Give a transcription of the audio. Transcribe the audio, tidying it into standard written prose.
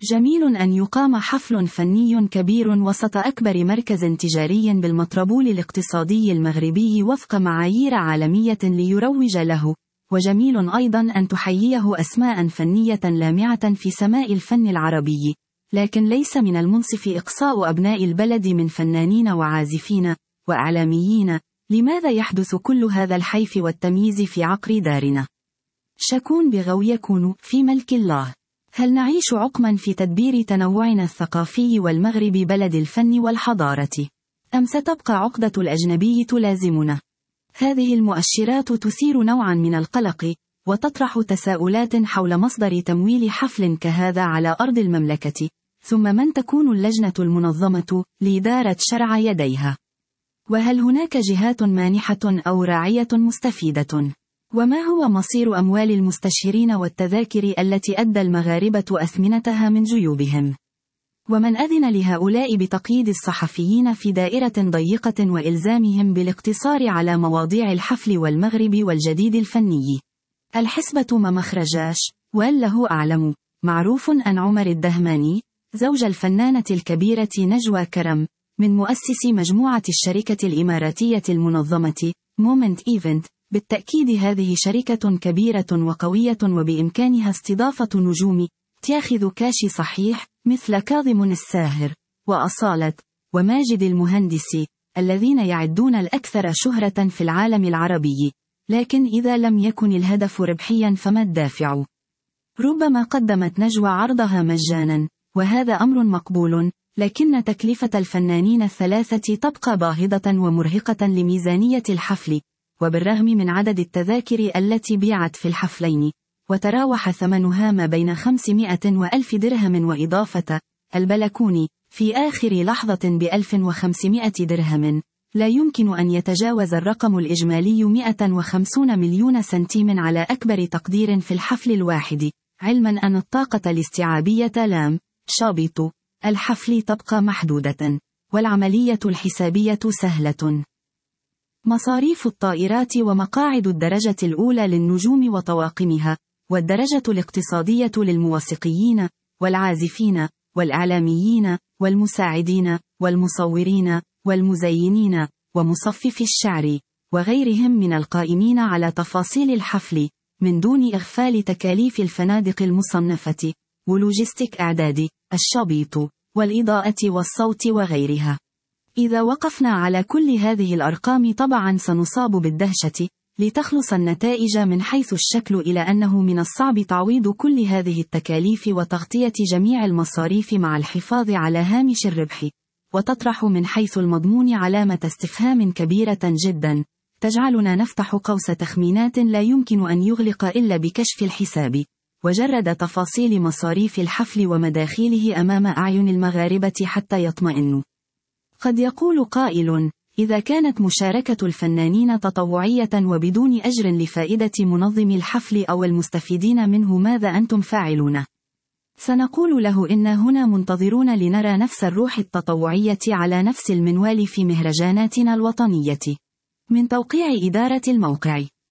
جميل أن يقام حفل فني كبير وسط أكبر مركز تجاري بالمطربول الاقتصادي المغربي وفق معايير عالمية ليروج له، وجميل أيضا أن تحييه أسماء فنية لامعة في سماء الفن العربي، لكن ليس من المنصف إقصاء أبناء البلد من فنانين وعازفين وإعلاميين. لماذا يحدث كل هذا الحيف والتمييز في عقر دارنا؟ شكون بغو يكون في ملك الله. هل نعيش عقما في تدبير تنوعنا الثقافي والمغرب بلد الفن والحضارة؟ أم ستبقى عقدة الأجنبي تلازمنا؟ هذه المؤشرات تثير نوعا من القلق، وتطرح تساؤلات حول مصدر تمويل حفل كهذا على أرض المملكة، ثم من تكون اللجنة المنظمة لإدارة شرع يديها؟ وهل هناك جهات مانحة أو راعية مستفيدة؟ وما هو مصير أموال المستشيرين والتذاكر التي أدى المغاربة أثمنتها من جيوبهم؟ ومن أذن لهؤلاء بتقييد الصحفيين في دائرة ضيقة وإلزامهم بالاقتصار على مواضيع الحفل والمغرب والجديد الفني؟ الحسبة ما مخرجاش، وله أعلم. معروف أن عمر الدهماني، زوج الفنانة الكبيرة نجوى كرم، من مؤسسي مجموعة الشركة الإماراتية المنظمة مومنت إيفنت، بالتأكيد هذه شركة كبيرة وقوية وبإمكانها استضافة نجوم تاخذ كاش صحيح مثل كاظم الساهر وأصالة وماجد المهندس، الذين يعدون الأكثر شهرة في العالم العربي. لكن إذا لم يكن الهدف ربحيا فما الدافع؟ ربما قدمت نجوى عرضها مجانا، وهذا أمر مقبول، لكن تكلفة الفنانين الثلاثة تبقى باهظة ومرهقة لميزانية الحفل، وبالرغم من عدد التذاكر التي بيعت في الحفلين، وتراوح ثمنها ما بين 500 و1000 درهم، وإضافة البلكوني في آخر لحظة ب1500 درهم، لا يمكن أن يتجاوز الرقم الإجمالي 150 مليون سنتيم على أكبر تقدير في الحفل الواحد، علما أن الطاقة الاستيعابية لام شابط الحفل تبقى محدودة، والعملية الحسابية سهلة. مصاريف الطائرات ومقاعد الدرجة الأولى للنجوم وطواقمها، والدرجة الاقتصادية للموسيقيين والعازفين والإعلاميين والمساعدين والمصورين والمزينين ومصفف الشعر وغيرهم من القائمين على تفاصيل الحفل، من دون إغفال تكاليف الفنادق المصنفة ولوجستيك إعداد الشابيط والإضاءة والصوت وغيرها. إذا وقفنا على كل هذه الأرقام طبعا سنصاب بالدهشة، لتخلص النتائج من حيث الشكل إلى أنه من الصعب تعويض كل هذه التكاليف وتغطية جميع المصاريف مع الحفاظ على هامش الربح، وتطرح من حيث المضمون علامة استفهام كبيرة جدا، تجعلنا نفتح قوس تخمينات لا يمكن أن يغلق إلا بكشف الحساب وجرد تفاصيل مصاريف الحفل ومداخيله أمام أعين المغاربة حتى يطمئنوا. قد يقول قائل: إذا كانت مشاركة الفنانين تطوعية وبدون أجر لفائدة منظم الحفل أو المستفيدين منه، ماذا أنتم فاعلون؟ سنقول له إن هنا منتظرون لنرى نفس الروح التطوعية على نفس المنوال في مهرجاناتنا الوطنية. من توقيع إدارة الموقع.